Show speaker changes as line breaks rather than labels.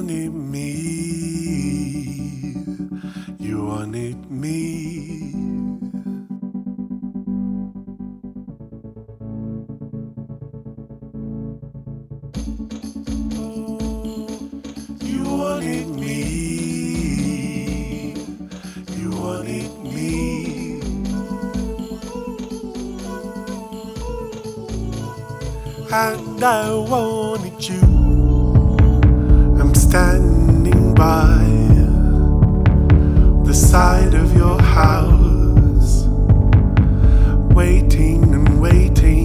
wanted me, you wanted me. You wanted me, you wanted me. And I wanted you. I'm standing by the side of your house, waiting and waiting.